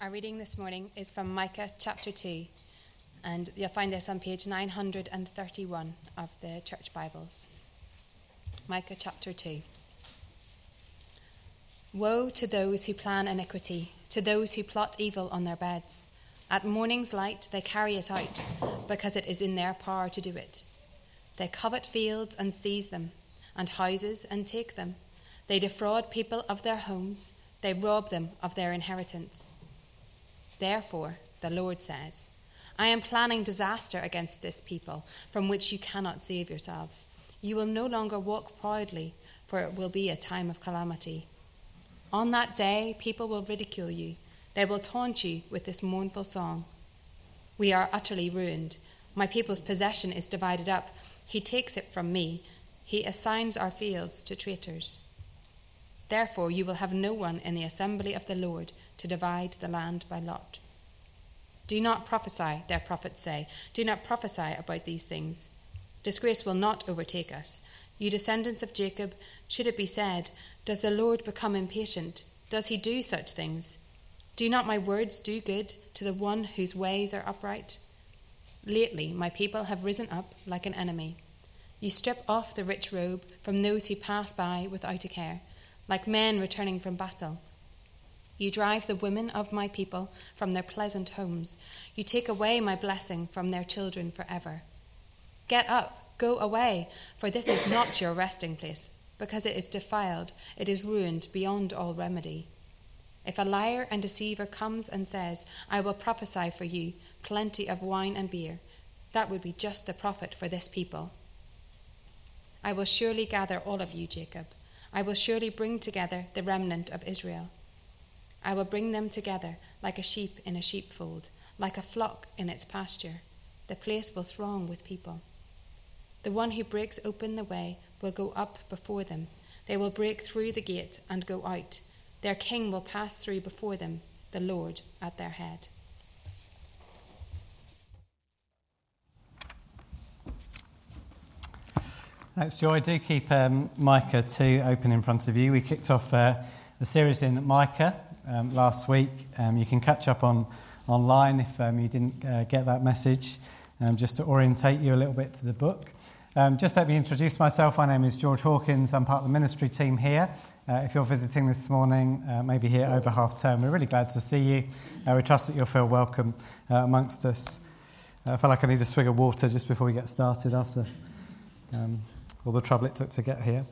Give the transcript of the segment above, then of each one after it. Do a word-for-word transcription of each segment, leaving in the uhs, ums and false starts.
Our reading this morning is from Micah chapter two, and you'll find this on page nine hundred thirty-one of the Church Bibles. Micah chapter two. Woe to those who plan iniquity, to those who plot evil on their beds. At morning's light they carry it out, because it is in their power to do it. They covet fields and seize them, and houses and take them. They defraud people of their homes, they rob them of their inheritance. Therefore, the Lord says, I am planning disaster against this people, from which you cannot save yourselves. You will no longer walk proudly, for it will be a time of calamity. On that day, people will ridicule you. They will taunt you with this mournful song. We are utterly ruined. My people's possession is divided up. He takes it from me. He assigns our fields to traitors. Therefore, you will have no one in the assembly of the Lord to divide the land by lot. Do not prophesy, their prophets say. Do not prophesy about these things. Disgrace will not overtake us. You descendants of Jacob, should it be said, does the Lord become impatient? Does he do such things? Do not my words do good to the one whose ways are upright? Lately, my people have risen up like an enemy. You strip off the rich robe from those who pass by without a care, like men returning from battle. You drive the women of my people from their pleasant homes. You take away my blessing from their children forever. Get up, go away, for this is not your resting place, because it is defiled, it is ruined beyond all remedy. If a liar and deceiver comes and says, I will prophesy for you, plenty of wine and beer, that would be just the profit for this people. I will surely gather all of you, Jacob. I will surely bring together the remnant of Israel. I will bring them together like a sheep in a sheepfold, like a flock in its pasture. The place will throng with people. The one who breaks open the way will go up before them. They will break through the gate and go out. Their king will pass through before them, the Lord at their head. Thanks, Joy. Do keep um, Micah two open in front of you. We kicked off uh, a series in Micah um, last week. Um, you can catch up on online if um, you didn't uh, get that message, um, just to orientate you a little bit to the book. Um, just let me introduce myself. My name is George Hawkins. I'm part of the ministry team here. Uh, if you're visiting this morning, uh, maybe here over half term, we're really glad to see you. Uh, we trust that you'll feel welcome uh, amongst us. Uh, I feel like I need a swig of water just before we get started after um, all the trouble it took to get here.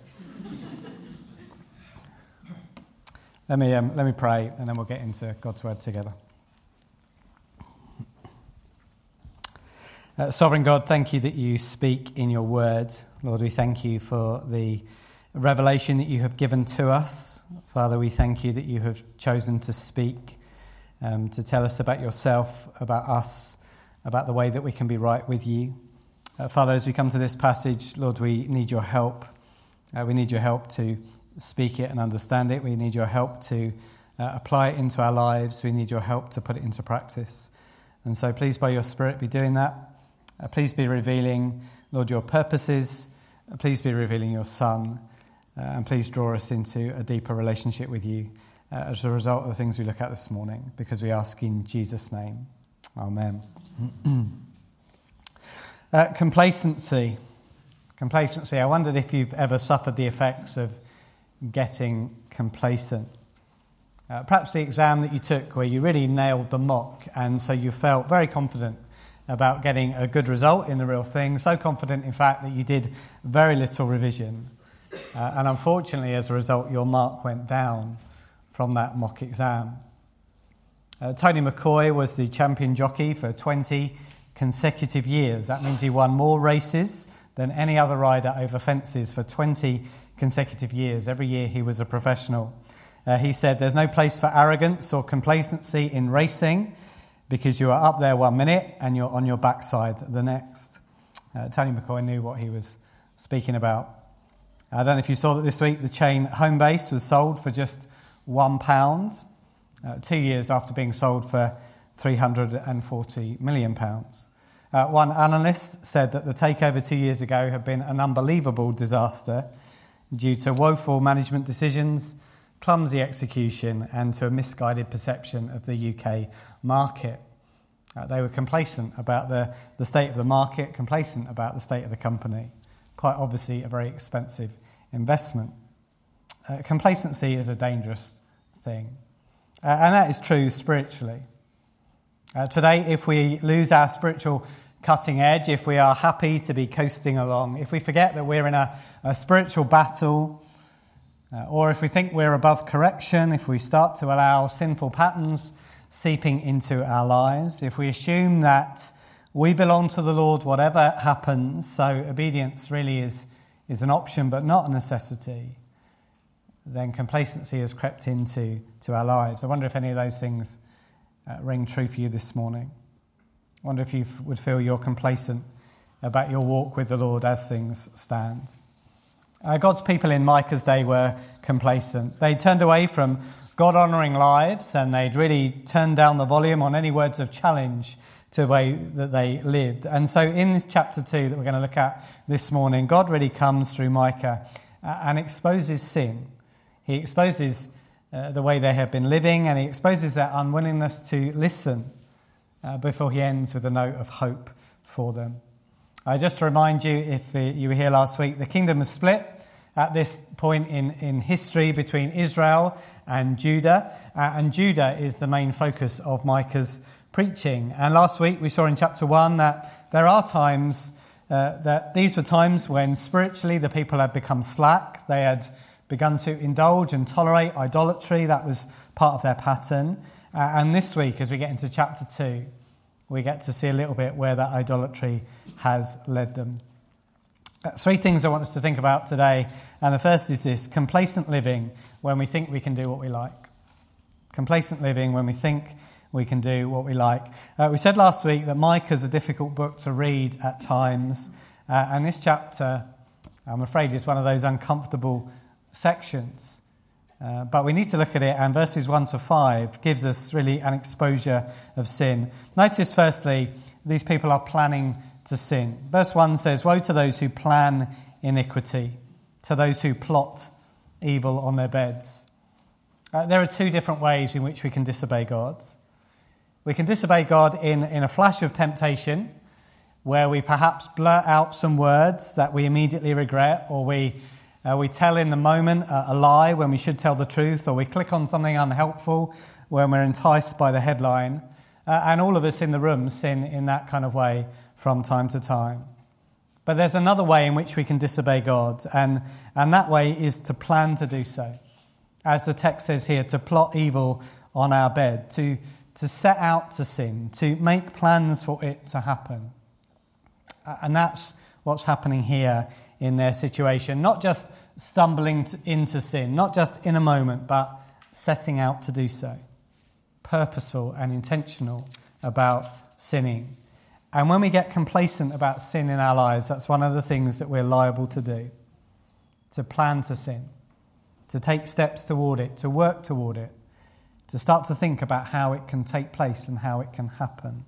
let me um, let me pray, and then we'll get into God's word together. Uh, Sovereign God, thank you that you speak in your word. Lord, we thank you for the revelation that you have given to us. Father, we thank you that you have chosen to speak, um, to tell us about yourself, about us, about the way that we can be right with you. Uh, Father, as we come to this passage, Lord, we need your help. Uh, we need your help to speak it and understand it. We need your help to uh, apply it into our lives. We need your help to put it into practice. And so please, by your Spirit, be doing that. Uh, please be revealing, Lord, your purposes. Uh, please be revealing your Son. Uh, and please draw us into a deeper relationship with you uh, as a result of the things we look at this morning, because we ask in Jesus' name. Amen. uh, complacency. Complacency. I wondered if you've ever suffered the effects of getting complacent. Uh, perhaps the exam that you took where you really nailed the mock, and so you felt very confident about getting a good result in the real thing, so confident, in fact, that you did very little revision. Uh, and unfortunately, as a result, your mark went down from that mock exam. Uh, Tony McCoy was the champion jockey for twenty consecutive years. That means he won more races than any other rider over fences for twenty consecutive years. Every year he was a professional. Uh, he said, there's no place for arrogance or complacency in racing, because you are up there one minute and you're on your backside the next. Uh, Tony McCoy knew what he was speaking about. I don't know if you saw that this week, the chain Homebase was sold for just one pound, uh, two years after being sold for three hundred forty million pounds. Uh, one analyst said that the takeover two years ago had been an unbelievable disaster due to woeful management decisions, clumsy execution and to a misguided perception of the U K market. Uh, they were complacent about the, the state of the market, complacent about the state of the company. Quite obviously a very expensive investment. Uh, complacency is a dangerous thing. Uh, and that is true spiritually. Uh, today, if we lose our spiritual cutting edge, if we are happy to be coasting along, if we forget that we're in a, a spiritual battle, uh, or if we think we're above correction, if we start to allow sinful patterns seeping into our lives, if we assume that we belong to the Lord whatever happens, so obedience really is, is an option but not a necessity, then complacency has crept into to our lives. I wonder if any of those things uh, ring true for you this morning. I wonder if you would feel you're complacent about your walk with the Lord as things stand. Uh, God's people in Micah's day were complacent. They turned away from God-honouring lives, and they'd really turned down the volume on any words of challenge to the way that they lived. And so in this chapter two that we're going to look at this morning, God really comes through Micah and exposes sin. He exposes uh, the way they have been living, and he exposes their unwillingness to listen uh, before he ends with a note of hope for them. Uh, just to remind you, if uh, you were here last week, the kingdom is split at this point in, in history between Israel and Judah, uh, and Judah is the main focus of Micah's preaching. And last week we saw in chapter one that there are times, uh, that these were times when spiritually the people had become slack. They had begun to indulge and tolerate idolatry. That was part of their pattern. Uh, and this week, as we get into chapter two, we get to see a little bit where that idolatry has led them. Uh, three things I want us to think about today. And the first is this: complacent living when we think we can do what we like. Complacent living when we think we can do what we like. Uh, we said last week that Micah's a difficult book to read at times. Uh, and this chapter, I'm afraid, is one of those uncomfortable sections. Uh, but we need to look at it, and verses one to five gives us really an exposure of sin. Notice, firstly, these people are planning to sin. Verse one says, "Woe to those who plan iniquity, to those who plot evil on their beds." Uh, there are two different ways in which we can disobey God. We can disobey God in, in a flash of temptation, where we perhaps blurt out some words that we immediately regret, or we uh, we tell in the moment a, a lie when we should tell the truth, or we click on something unhelpful when we're enticed by the headline. Uh, and all of us in the room sin in that kind of way from time to time. But there's another way in which we can disobey God, and, and that way is to plan to do so. As the text says here, to plot evil on our bed, to, to set out to sin, to make plans for it to happen. And that's what's happening here in their situation. Not just stumbling to, into sin, not just in a moment, but setting out to do so. Purposeful and intentional about sinning. And when we get complacent about sin in our lives, that's one of the things that we're liable to do. To plan to sin. To take steps toward it. To work toward it. To start to think about how it can take place and how it can happen.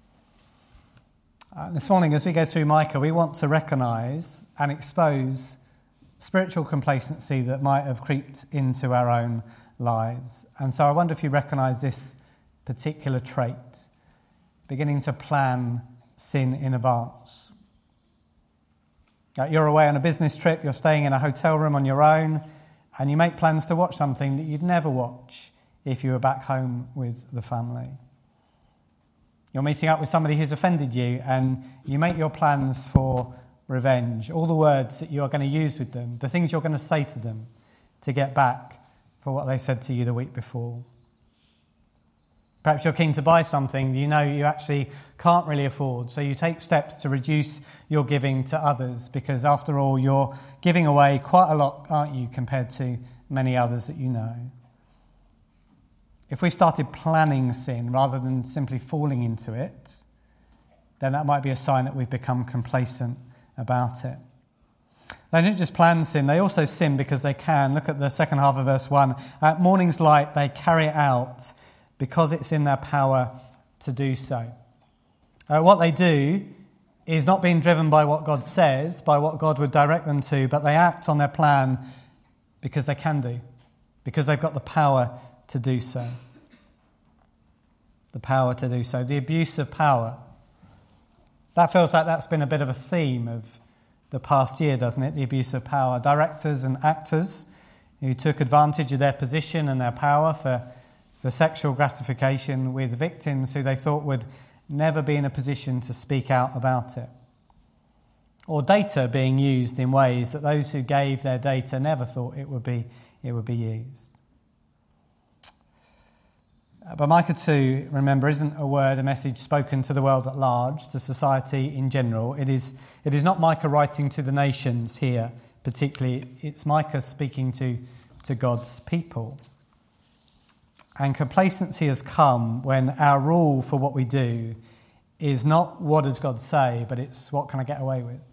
Uh, this morning, as we go through Micah, we want to recognise and expose spiritual complacency that might have creeped into our own lives. And so I wonder if you recognise this particular trait. Beginning to plan sin in advance. Uh, you're away on a business trip, you're staying in a hotel room on your own, and you make plans to watch something that you'd never watch if you were back home with the family. You're meeting up with somebody who's offended you, and you make your plans for revenge. All the words that you are going to use with them, the things you're going to say to them to get back for what they said to you the week before. Perhaps you're keen to buy something you know you actually can't really afford, so you take steps to reduce your giving to others, because after all, you're giving away quite a lot, aren't you, compared to many others that you know. If we started planning sin rather than simply falling into it, then that might be a sign that we've become complacent about it. They didn't just plan sin, they also sin because they can. Look at the second half of verse one. At morning's light, they carry it out because it's in their power to do so. Uh, what they do is not being driven by what God says, by what God would direct them to, but they act on their plan because they can do, because they've got the power to do so. The power to do so. The abuse of power. That feels like that's been a bit of a theme of the past year, doesn't it? The abuse of power. Directors and actors who took advantage of their position and their power for, for sexual gratification, with victims who they thought would never be in a position to speak out about it. Or data being used in ways that those who gave their data never thought it would be, it would be used. But Micah two, remember, isn't a word, a message spoken to the world at large, to society in general. It is, it is not Micah writing to the nations here, particularly. It's Micah speaking to, to God's people. And complacency has come when our rule for what we do is not what does God say, but it's what can I get away with?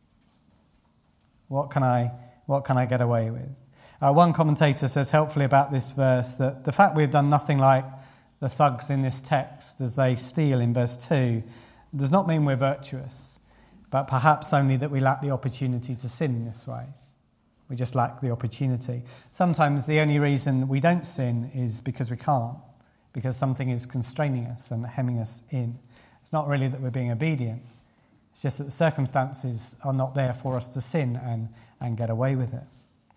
What can I, what can I get away with? Uh, one commentator says helpfully about this verse that the fact we've done nothing like the thugs in this text as they steal in verse two does not mean we're virtuous, but perhaps only that we lack the opportunity to sin in this way. We just lack the opportunity. Sometimes the only reason we don't sin is because we can't, because something is constraining us and hemming us in. It's not really that we're being obedient. It's just that the circumstances are not there for us to sin and, and get away with it.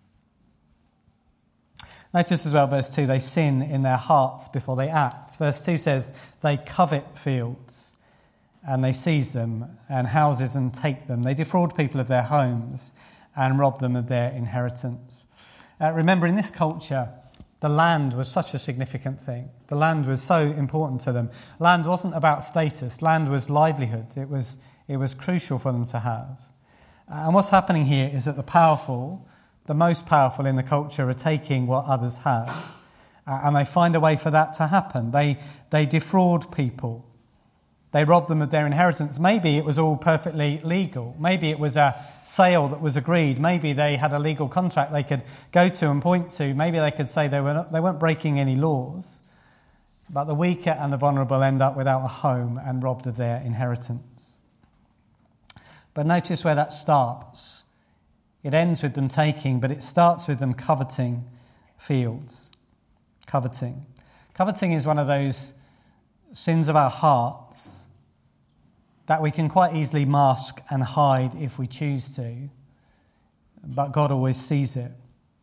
Notice as well, verse two, they sin in their hearts before they act. Verse two says they covet fields and they seize them, and houses and take them. They defraud people of their homes and rob them of their inheritance. Uh, remember, in this culture, the land was such a significant thing. The land was so important to them. Land wasn't about status. Land was livelihood. It was, it was crucial for them to have. And what's happening here is that the powerful, the most powerful in the culture, are taking what others have. Uh, and they find a way for that to happen. They, they defraud people. They rob them of their inheritance. Maybe it was all perfectly legal. Maybe it was a sale that was agreed. Maybe they had a legal contract they could go to and point to. Maybe they could say they, were not, they weren't breaking any laws. But the weaker and the vulnerable end up without a home and robbed of their inheritance. But notice where that starts. It ends with them taking, but it starts with them coveting fields. Coveting. Coveting is one of those sins of our hearts that we can quite easily mask and hide if we choose to, but God always sees it.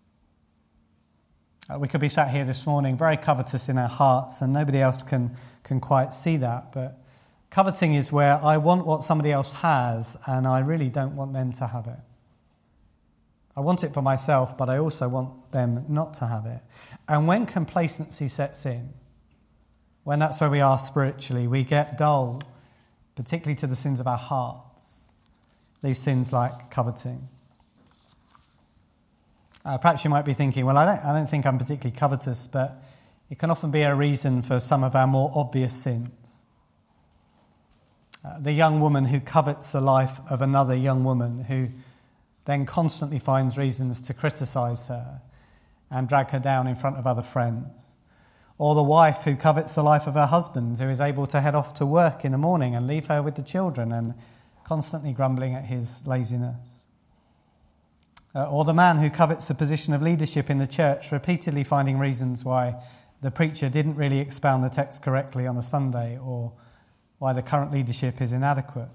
Uh, we could be sat here this morning very covetous in our hearts, and nobody else can, can quite see that, but coveting is where I want what somebody else has, and I really don't want them to have it. I want it for myself, but I also want them not to have it. And when complacency sets in, when that's where we are spiritually, we get dull, particularly to the sins of our hearts, these sins like coveting. Uh, perhaps you might be thinking, well, I don't, I don't think I'm particularly covetous, but it can often be a reason for some of our more obvious sins. Uh, the young woman who covets the life of another young woman who then constantly finds reasons to criticise her and drag her down in front of other friends. Or the wife who covets the life of her husband, who is able to head off to work in the morning and leave her with the children and constantly grumbling at his laziness. Uh, or the man who covets the position of leadership in the church, repeatedly finding reasons why the preacher didn't really expound the text correctly on a Sunday, or why the current leadership is inadequate.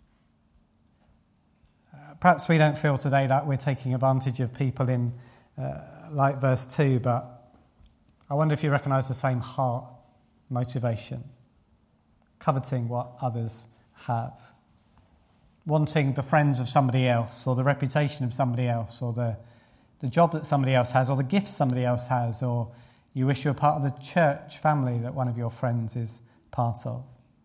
Uh, perhaps we don't feel today that we're taking advantage of people in uh, like verse two, but I wonder if you recognise the same heart motivation. Coveting what others have. Wanting the friends of somebody else, or the reputation of somebody else, or the, the job that somebody else has, or the gifts somebody else has, or you wish you were part of the church family that one of your friends is part of.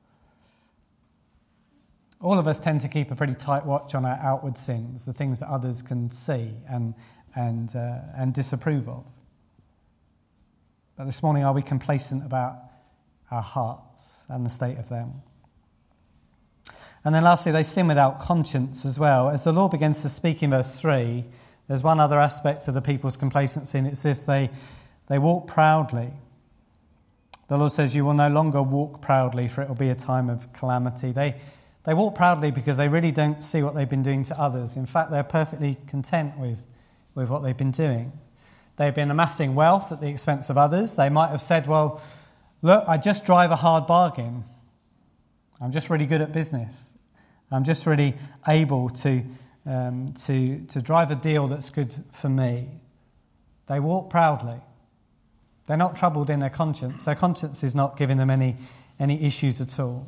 All of us tend to keep a pretty tight watch on our outward sins, the things that others can see and, and, uh, and disapprove of. But this morning, are we complacent about our hearts and the state of them? And then lastly, they sin without conscience as well. As the Lord begins to speak in verse three, there's one other aspect of the people's complacency, and it's this: they, they walk proudly. The Lord says, you will no longer walk proudly, for it will be a time of calamity. They, they walk proudly because they really don't see what they've been doing to others. In fact, they're perfectly content with, with what they've been doing. They've been amassing wealth at the expense of others. They might have said, well, look, I just drive a hard bargain. I'm just really good at business. I'm just really able to, um, to, to drive a deal that's good for me. They walk proudly. They're not troubled in their conscience. Their conscience is not giving them any, any issues at all.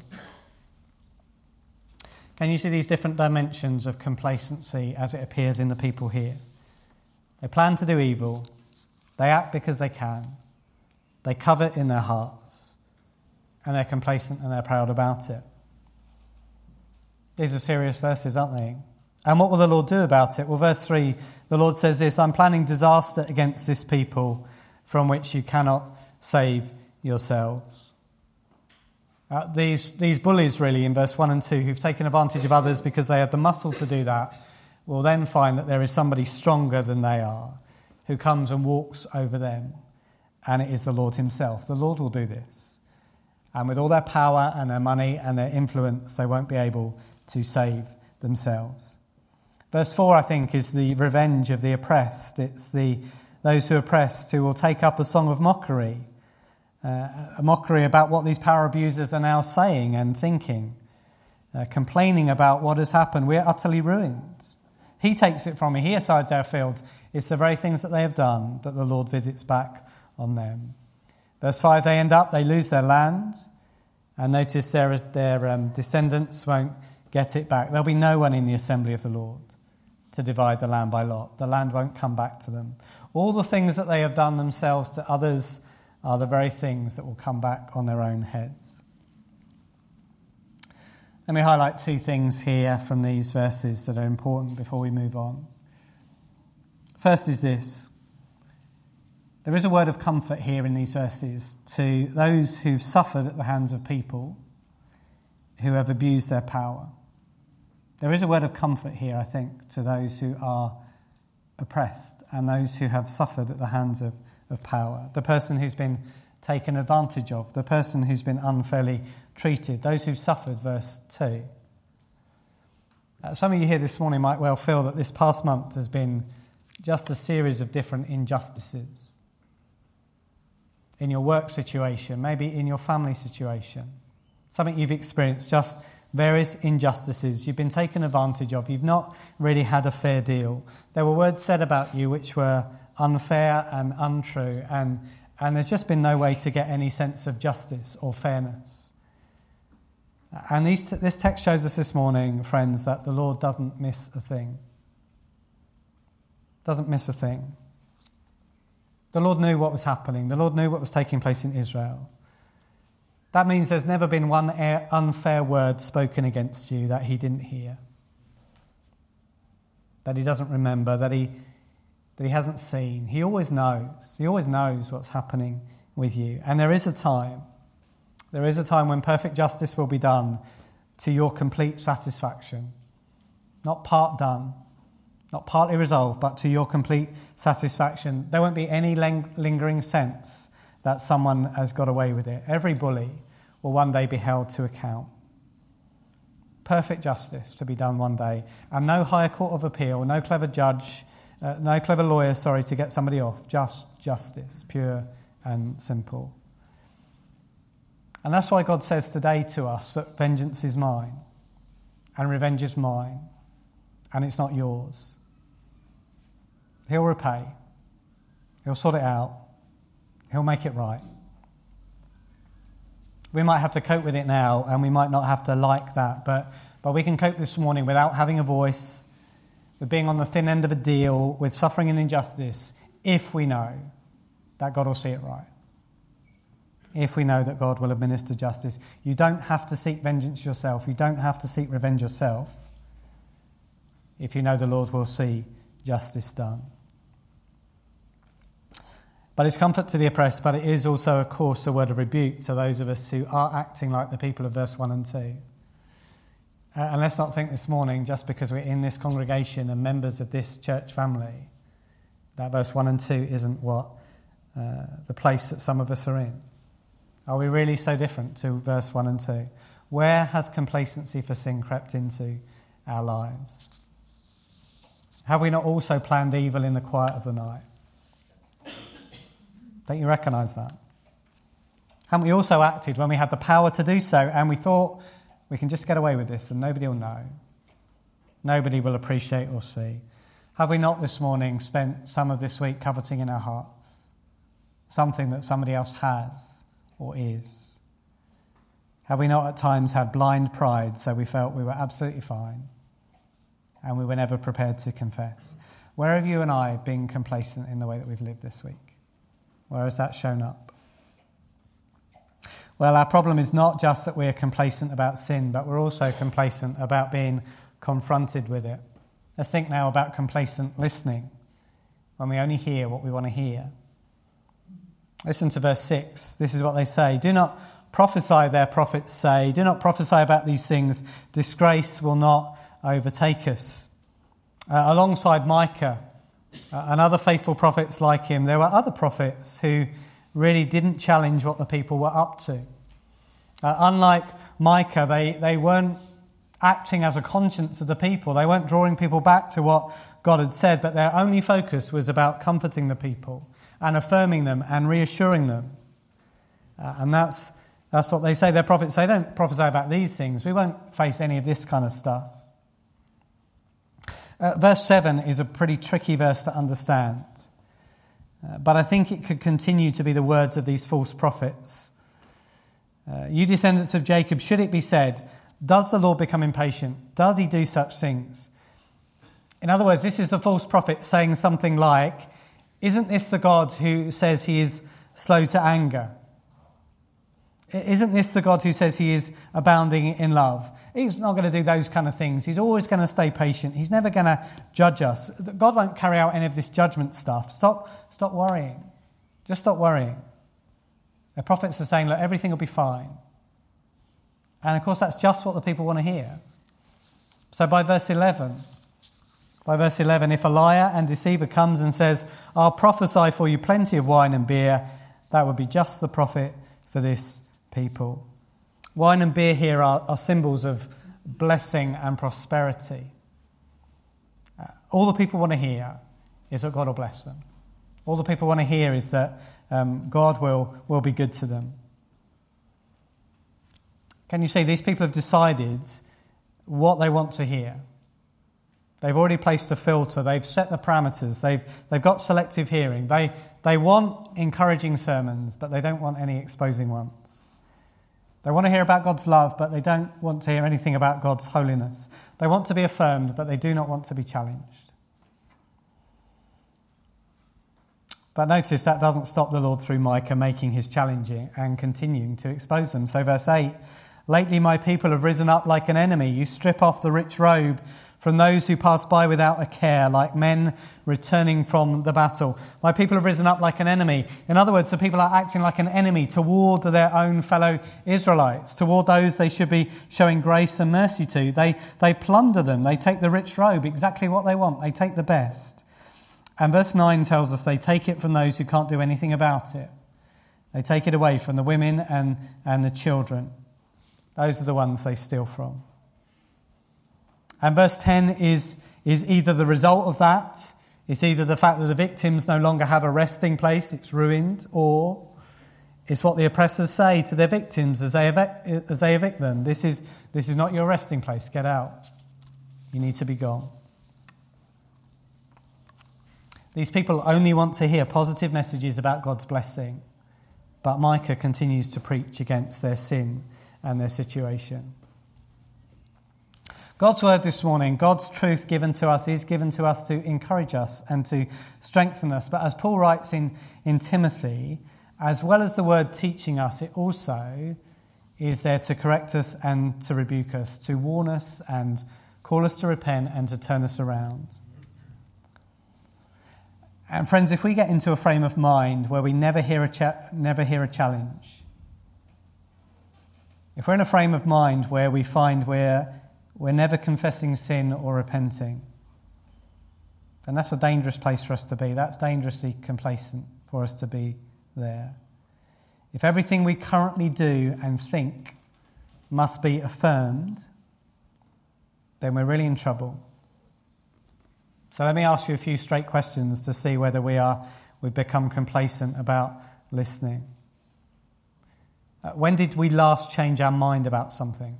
Can you see these different dimensions of complacency as it appears in the people here? They plan to do evil. They act because they can. They covet in their hearts. And they're complacent and they're proud about it. These are serious verses, aren't they? And what will the Lord do about it? Well, verse three, the Lord says this, I'm planning disaster against this people from which you cannot save yourselves. Uh, these, these bullies, really, in verse one and two, who've taken advantage of others because they have the muscle to do that, will then find that there is somebody stronger than they are who comes and walks over them, and it is the Lord himself. The Lord will do this. And with all their power and their money and their influence, they won't be able to save themselves. Verse four, I think, is the revenge of the oppressed. It's the those who are oppressed who will take up a song of mockery, uh, a mockery about what these power abusers are now saying and thinking, uh, complaining about what has happened. We're utterly ruined. He takes it from me. He asides our field. It's the very things that they have done that the Lord visits back on them. Verse five, they end up, they lose their land. And notice their, their um, descendants won't get it back. There'll be no one in the assembly of the Lord to divide the land by lot. The land won't come back to them. All the things that they have done themselves to others are the very things that will come back on their own heads. Let me highlight two things here from these verses that are important before we move on. First is this. There is a word of comfort here in these verses to those who've suffered at the hands of people who have abused their power. There is a word of comfort here, I think, to those who are oppressed and those who have suffered at the hands of, of power. The person who's been taken advantage of, the person who's been unfairly treated, those who've suffered, verse two. Uh, some of you here this morning might well feel that this past month has been just a series of different injustices. In your work situation, maybe in your family situation. Something you've experienced, just various injustices. You've been taken advantage of. You've not really had a fair deal. There were words said about you which were unfair and untrue, and, and there's just been no way to get any sense of justice or fairness. And these, this text shows us this morning, friends, that the Lord doesn't miss a thing. Doesn't miss a thing. The Lord knew what was happening. The Lord knew what was taking place in Israel. That means there's never been one unfair word spoken against you that he didn't hear, that he doesn't remember, that he, that he hasn't seen. He always knows. He always knows what's happening with you. And there is a time, there is a time when perfect justice will be done to your complete satisfaction. Not part done, not partly resolved, but to your complete satisfaction. There won't be any ling- lingering sense that someone has got away with it. Every bully will one day be held to account. Perfect justice to be done one day. And no higher court of appeal, no clever judge, uh, no clever lawyer, sorry, to get somebody off. Just justice, pure and simple. And that's why God says today to us that vengeance is mine and revenge is mine and it's not yours. He'll repay. He'll sort it out. He'll make it right. We might have to cope with it now, and we might not have to like that, but, but we can cope this morning without having a voice, with being on the thin end of a deal, with suffering and injustice, if we know that God will see it right. If we know that God will administer justice. You don't have to seek vengeance yourself. You don't have to seek revenge yourself if you know the Lord will see justice done. But it's comfort to the oppressed, but it is also, of course, a word of rebuke to those of us who are acting like the people of verse one and two. Uh, and let's not think this morning, just because we're in this congregation and members of this church family, that verse one and two isn't what uh, the place that some of us are in. Are we really so different to verse one and two? Where has complacency for sin crept into our lives? Have we not also planned evil in the quiet of the night? Don't you recognise that? Haven't we also acted when we had the power to do so and we thought we can just get away with this and nobody will know? Nobody will appreciate or see. Have we not this morning spent some of this week coveting in our hearts something that somebody else has or is? Have we not at times had blind pride so we felt we were absolutely fine and we were never prepared to confess? Where have you and I been complacent in the way that we've lived this week? Where has that shown up? Well, our problem is not just that we're complacent about sin, but we're also complacent about being confronted with it. Let's think now about complacent listening, when we only hear what we want to hear. Listen to verse six. This is what they say. Do not prophesy, their prophets say. Do not prophesy about these things. Disgrace will not overtake us. Uh, alongside Micah uh, and other faithful prophets like him, there were other prophets who really didn't challenge what the people were up to. Uh, unlike Micah, they, they weren't acting as a conscience of the people. They weren't drawing people back to what God had said, but their only focus was about comforting the people and affirming them and reassuring them. Uh, and that's that's what they say. Their prophets say, don't prophesy about these things. We won't face any of this kind of stuff. Uh, verse seven is a pretty tricky verse to understand. Uh, but I think it could continue to be the words of these false prophets. Uh, you descendants of Jacob, should it be said, does the Lord become impatient? Does he do such things? In other words, this is the false prophet saying something like, isn't this the God who says he is slow to anger? Isn't this the God who says he is abounding in love? He's not going to do those kind of things. He's always going to stay patient. He's never going to judge us. God won't carry out any of this judgment stuff. Stop, stop worrying. Just stop worrying. The prophets are saying, look, everything will be fine. And of course, that's just what the people want to hear. So by verse eleven, by verse eleven, if a liar and deceiver comes and says, I'll prophesy for you plenty of wine and beer, that would be just the prophet for this people. Wine and beer here are, are symbols of blessing and prosperity. Uh, all the people want to hear is that God will bless them. All the people want to hear is that um, God will, will be good to them. Can you see, these people have decided what they want to hear. They've already placed a filter. They've set the parameters. They've they've got selective hearing. They they want encouraging sermons, but they don't want any exposing ones. They want to hear about God's love, but they don't want to hear anything about God's holiness. They want to be affirmed, but they do not want to be challenged. But notice that doesn't stop the Lord through Micah making his challenging and continuing to expose them. So verse eight, lately my people have risen up like an enemy. You strip off the rich robe from those who pass by without a care, like men returning from the battle. My people have risen up like an enemy. In other words, the people are acting like an enemy toward their own fellow Israelites, toward those they should be showing grace and mercy to. They, they plunder them. They take the rich robe, exactly what they want. They take the best. And verse nine tells us they take it from those who can't do anything about it. They take it away from the women and, and the children. Those are the ones they steal from. And verse ten is, is either the result of that, it's either the fact that the victims no longer have a resting place, it's ruined, or it's what the oppressors say to their victims as they evict, as they evict them. This is, this is not your resting place, get out. You need to be gone. These people only want to hear positive messages about God's blessing, but Micah continues to preach against their sin and their situation. God's word this morning, God's truth given to us, is given to us to encourage us and to strengthen us. But as Paul writes in, in Timothy, as well as the word teaching us, it also is there to correct us and to rebuke us, to warn us and call us to repent and to turn us around. And friends, if we get into a frame of mind where we never hear a cha- never hear a challenge, if we're in a frame of mind where we find we're we're never confessing sin or repenting, then that's a dangerous place for us to be. That's dangerously complacent for us to be there. If everything we currently do and think must be affirmed, then we're really in trouble. So let me ask you a few straight questions to see whether we are we've become complacent about listening? Uh, when did we last change our mind about something?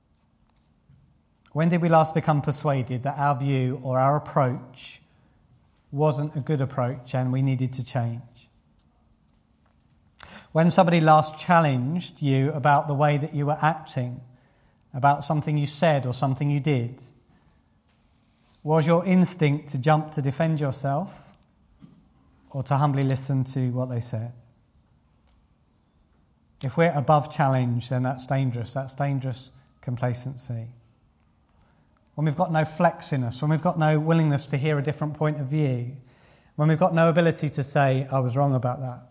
When did we last become persuaded that our view or our approach wasn't a good approach and we needed to change? When somebody last challenged you about the way that you were acting, about something you said or something you did, was your instinct to jump to defend yourself or to humbly listen to what they said? If we're above challenge, then that's dangerous. That's dangerous complacency. When we've got no flex in us, when we've got no willingness to hear a different point of view, when we've got no ability to say, I was wrong about that,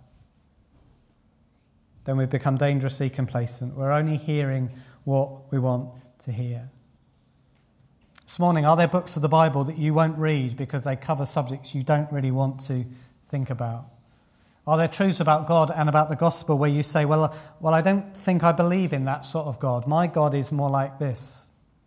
then we've become dangerously complacent. We're only hearing what we want to hear. This morning, are there books of the Bible that you won't read because they cover subjects you don't really want to think about? Are there truths about God and about the gospel where you say, well, well, I don't think I believe in that sort of God. My God is more like this.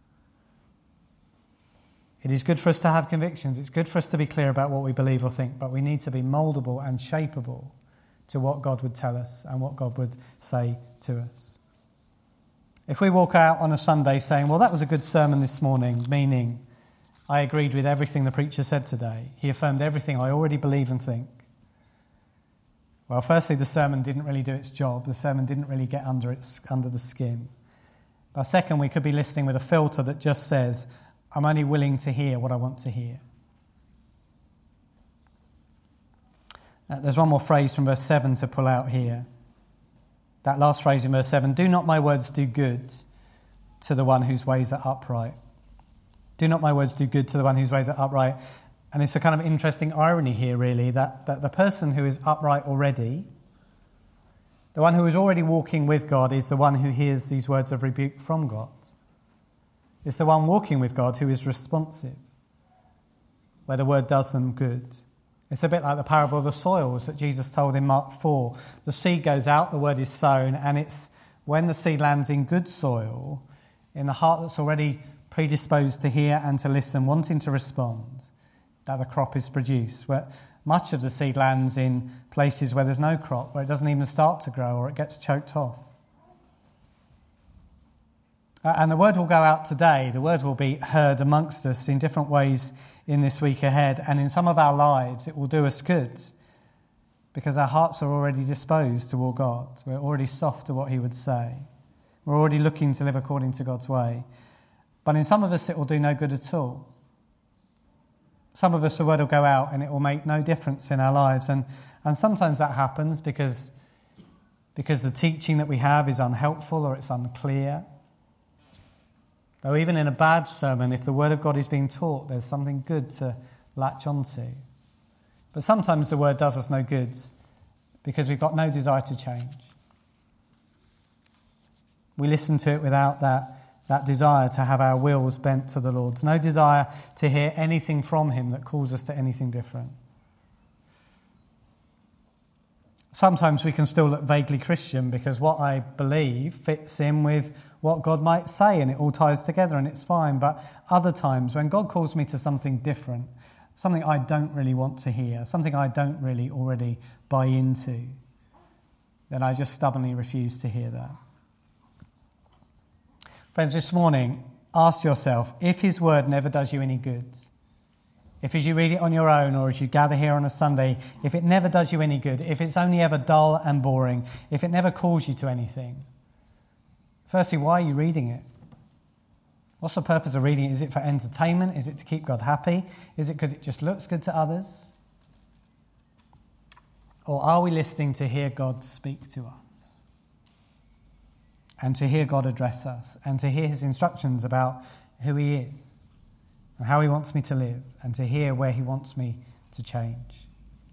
It is good for us to have convictions. It's good for us to be clear about what we believe or think, but we need to be mouldable and shapeable to what God would tell us and what God would say to us. If we walk out on a Sunday saying, well, that was a good sermon this morning, meaning I agreed with everything the preacher said today. He affirmed everything I already believe and think. Well, firstly, the sermon didn't really do its job. The sermon didn't really get under its under the skin. But second, we could be listening with a filter that just says, I'm only willing to hear what I want to hear. Uh, there's one more phrase from verse seven to pull out here. That last phrase in verse seven, do not my words do good to the one whose ways are upright. Do not my words do good to the one whose ways are upright. And it's a kind of interesting irony here, really, that, that the person who is upright already, the one who is already walking with God, is the one who hears these words of rebuke from God. It's the one walking with God who is responsive, where the word does them good. It's a bit like the parable of the soils that Jesus told in Mark four. The seed goes out, the word is sown, and it's when the seed lands in good soil, in the heart that's already predisposed to hear and to listen, wanting to respond, that the crop is produced. Where much of the seed lands in places where there's no crop, where it doesn't even start to grow or it gets choked off. Uh, and the word will go out today. The word will be heard amongst us in different ways in this week ahead. And in some of our lives, it will do us good because our hearts are already disposed toward God. We're already soft to what he would say. We're already looking to live according to God's way. But in some of us, it will do no good at all. Some of us, the word will go out and it will make no difference in our lives. And, and sometimes that happens because, because the teaching that we have is unhelpful or it's unclear. Though even in a bad sermon, if the word of God is being taught, there's something good to latch onto. But sometimes the word does us no good because we've got no desire to change. We listen to it without that, that desire to have our wills bent to the Lord's. No desire to hear anything from him that calls us to anything different. Sometimes we can still look vaguely Christian because what I believe fits in with what God might say and it all ties together and it's fine. But other times when God calls me to something different, something I don't really want to hear, something I don't really already buy into, then I just stubbornly refuse to hear that. Friends, this morning, ask yourself, if his word never does you any good, if as you read it on your own or as you gather here on a Sunday, if it never does you any good, if it's only ever dull and boring, if it never calls you to anything, firstly, why are you reading it? What's the purpose of reading it? Is it for entertainment? Is it to keep God happy? Is it because it just looks good to others? Or are we listening to hear God speak to us? And to hear God address us? And to hear his instructions about who he is? And how he wants me to live? And to hear where he wants me to change?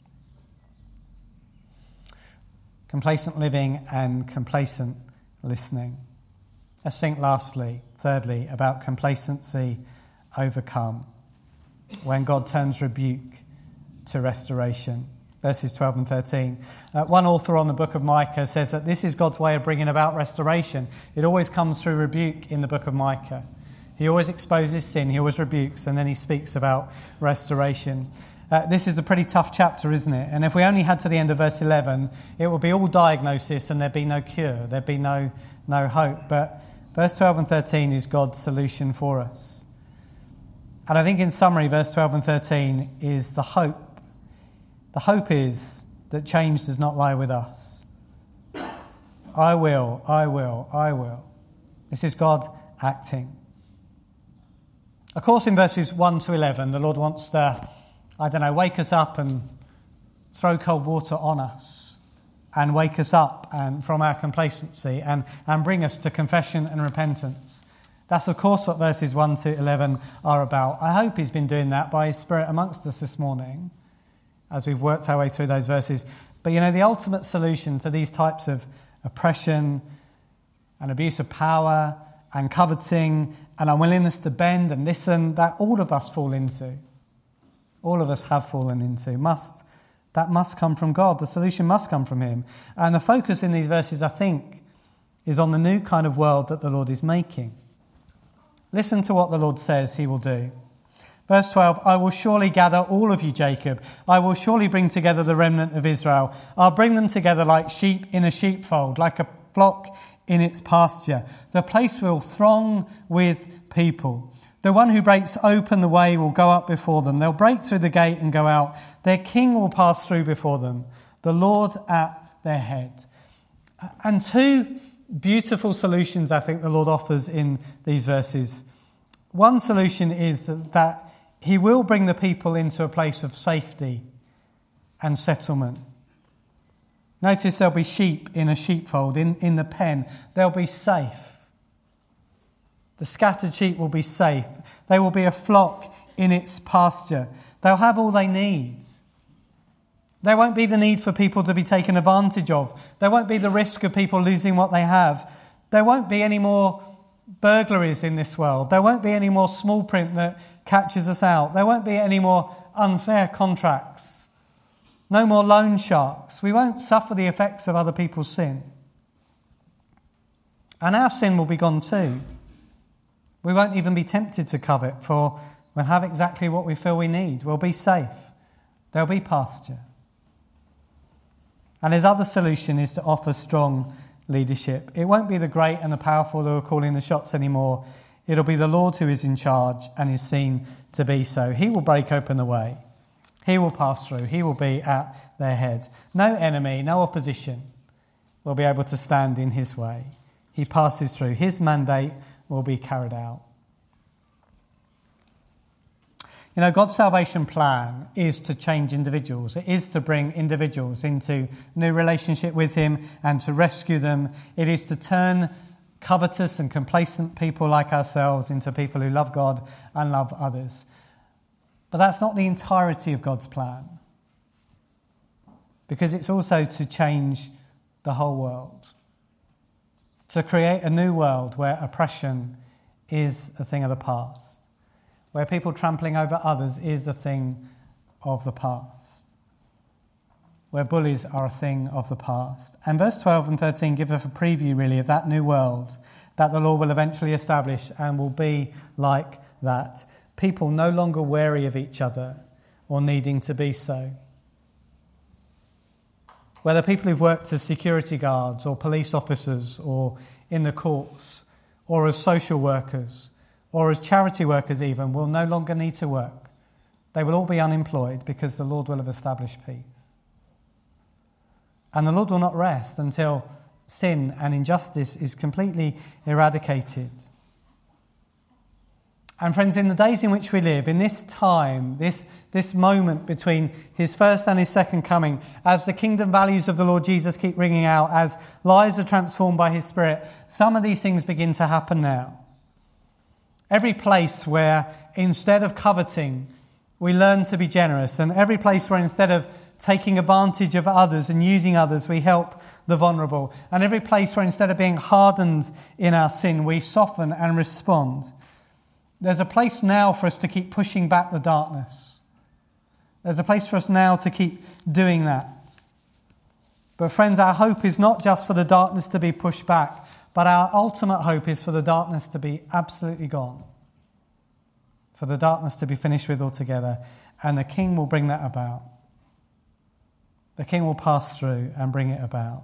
Complacent living and complacent listening. Let's think lastly, thirdly, about complacency overcome when God turns rebuke to restoration. Verses twelve and thirteen. Uh, one author on the book of Micah says that this is God's way of bringing about restoration. It always comes through rebuke in the book of Micah. He always exposes sin, he always rebukes, and then he speaks about restoration. uh, this is a pretty tough chapter, isn't it? And if we only had to the end of verse eleven, it would be all diagnosis and there'd be no cure, there'd be no, no hope. But verse twelve and thirteen is God's solution for us. And I think in summary, verse twelve and thirteen is the hope. The hope is that change does not lie with us. I will, I will, I will. This is God acting. Of course, in verses one to eleven, the Lord wants to, I don't know, wake us up and throw cold water on us and wake us up and from our complacency and, and bring us to confession and repentance. That's, of course, what verses one to eleven are about. I hope he's been doing that by his Spirit amongst us this morning as we've worked our way through those verses. But, you know, the ultimate solution to these types of oppression and abuse of power and coveting and unwillingness to bend and listen, that all of us fall into, all of us have fallen into, must that must come from God. The solution must come from him. And the focus in these verses, I think, is on the new kind of world that the Lord is making. Listen to what the Lord says he will do. Verse twelve, I will surely gather all of you, Jacob. I will surely bring together the remnant of Israel. I'll bring them together like sheep in a sheepfold, like a flock in its pasture. The place will throng with people. The one who breaks open the way will go up before them. They'll break through the gate and go out. Their king will pass through before them, the Lord at their head. And two beautiful solutions I think the Lord offers in these verses. One solution is that, that he will bring the people into a place of safety and settlement. Notice there'll be sheep in a sheepfold, in, in the pen. They'll be safe. The scattered sheep will be safe. They will be a flock in its pasture. They'll have all they need. There won't be the need for people to be taken advantage of. There won't be the risk of people losing what they have. There won't be any more burglaries in this world. There won't be any more small print that catches us out. There won't be any more unfair contracts. No more loan sharks. We won't suffer the effects of other people's sin. And our sin will be gone too. We won't even be tempted to covet, for we'll have exactly what we feel we need. We'll be safe. There'll be pasture. And his other solution is to offer strong leadership. It won't be the great and the powerful who are calling the shots anymore. It'll be the Lord who is in charge and is seen to be so. He will break open the way. He will pass through. He will be at their head. No enemy, no opposition will be able to stand in his way. He passes through. His mandate will be carried out. You know, God's salvation plan is to change individuals. It is to bring individuals into new relationship with him and to rescue them. It is to turn covetous and complacent people like ourselves into people who love God and love others. But that's not the entirety of God's plan, because it's also to change the whole world, to create a new world where oppression is a thing of the past, where people trampling over others is a thing of the past, where bullies are a thing of the past. And verse twelve and thirteen give us a preview, really, of that new world that the Lord will eventually establish and will be like that. People no longer wary of each other or needing to be so. Whether people who've worked as security guards or police officers or in the courts or as social workers or as charity workers even, will no longer need to work. They will all be unemployed because the Lord will have established peace. And the Lord will not rest until sin and injustice is completely eradicated. And friends, in the days in which we live, in this time, this, this moment between his first and his second coming, as the kingdom values of the Lord Jesus keep ringing out, as lives are transformed by his Spirit, some of these things begin to happen now. Every place where instead of coveting, we learn to be generous, and every place where instead of taking advantage of others and using others, we help the vulnerable, and every place where instead of being hardened in our sin, we soften and respond. There's a place now for us to keep pushing back the darkness. There's a place for us now to keep doing that. But friends, our hope is not just for the darkness to be pushed back, but our ultimate hope is for the darkness to be absolutely gone. For the darkness to be finished with altogether. and the King will bring that about. The King will pass through and bring it about.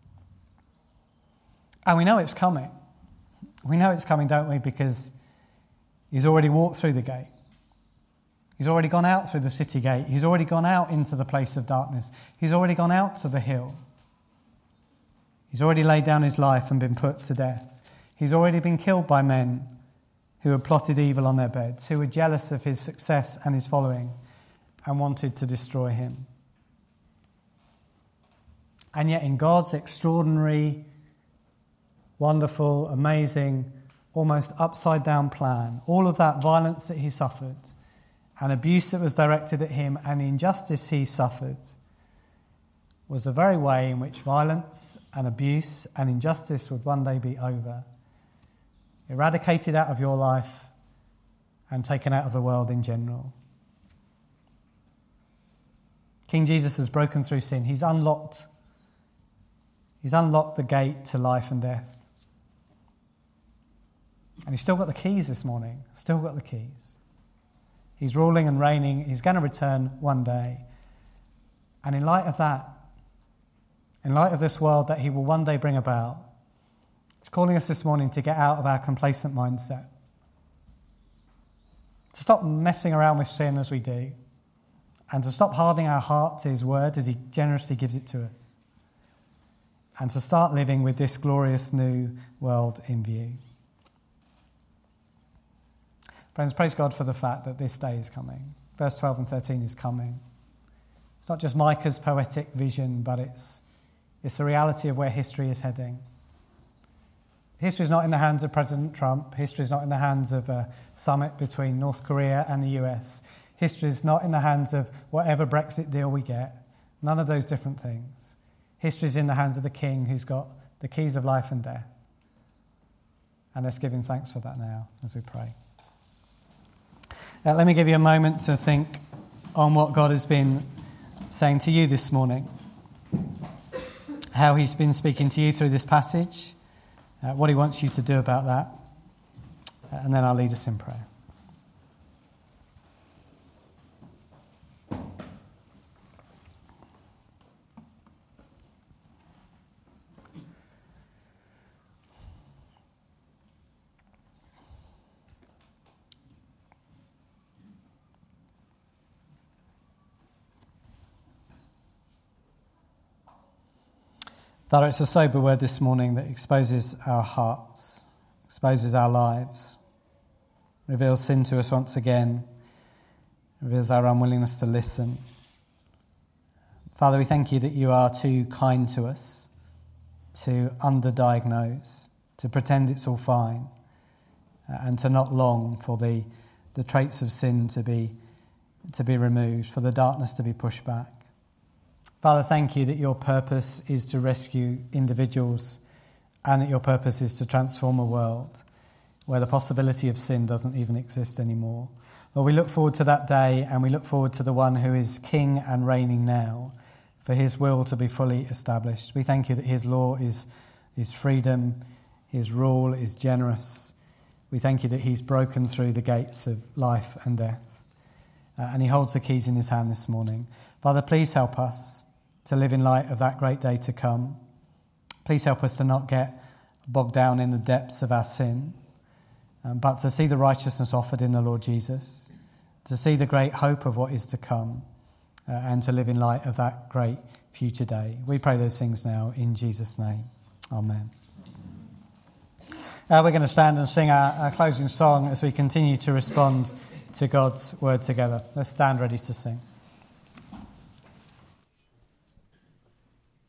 And we know it's coming. We know it's coming, don't we? Because he's already walked through the gate. He's already gone out through the city gate. He's already gone out into the place of darkness. He's already gone out to the hill. He's already laid down his life and been put to death. He's already been killed by men who had plotted evil on their beds, who were jealous of his success and his following and wanted to destroy him. And yet in God's extraordinary, wonderful, amazing, almost upside-down plan, all of that violence that he suffered and abuse that was directed at him and the injustice he suffered was the very way in which violence and abuse and injustice would one day be over, eradicated out of your life and taken out of the world in general. King Jesus has broken through sin. He's unlocked He's unlocked the gate to life and death. And he's still got the keys this morning. Still got the keys. He's ruling and reigning. He's going to return one day. And in light of that, in light of this world that he will one day bring about, he's calling us this morning to get out of our complacent mindset. To stop messing around with sin as we do. And to stop hardening our heart to his word as he generously gives it to us. And to start living with this glorious new world in view. Friends, praise God for the fact that this day is coming. Verse twelve and thirteen is coming. It's not just Micah's poetic vision, but it's, it's the reality of where history is heading. History is not in the hands of President Trump. History is not in the hands of a summit between North Korea and the U S. History is not in the hands of whatever Brexit deal we get. None of those different things. History is in the hands of the King who's got the keys of life and death. And let's give him thanks for that now as we pray. Uh, let me give you a moment to think on what God has been saying to you this morning. How he's been speaking to you through this passage. Uh, what he wants you to do about that. Uh, and then I'll lead us in prayer. Father, it's a sober word this morning that exposes our hearts, exposes our lives, reveals sin to us once again, reveals our unwillingness to listen. Father, we thank you that you are too kind to us, to underdiagnose, to pretend it's all fine, and to not long for the, the traits of sin to be, to be removed, for the darkness to be pushed back. Father, thank you that your purpose is to rescue individuals and that your purpose is to transform a world where the possibility of sin doesn't even exist anymore. Lord, we look forward to that day and we look forward to the one who is king and reigning now for his will to be fully established. We thank you that his law is, is freedom, his rule is generous. We thank you that he's broken through the gates of life and death. Uh, and he holds the keys in his hand this morning. Father, please help us to live in light of that great day to come. Please help us to not get bogged down in the depths of our sin, um, but to see the righteousness offered in the Lord Jesus, to see the great hope of what is to come, uh, and to live in light of that great future day. We pray those things now in Jesus' name. Amen. Uh, we're going to stand and sing our, our closing song as we continue to respond to God's word together. Let's stand ready to sing.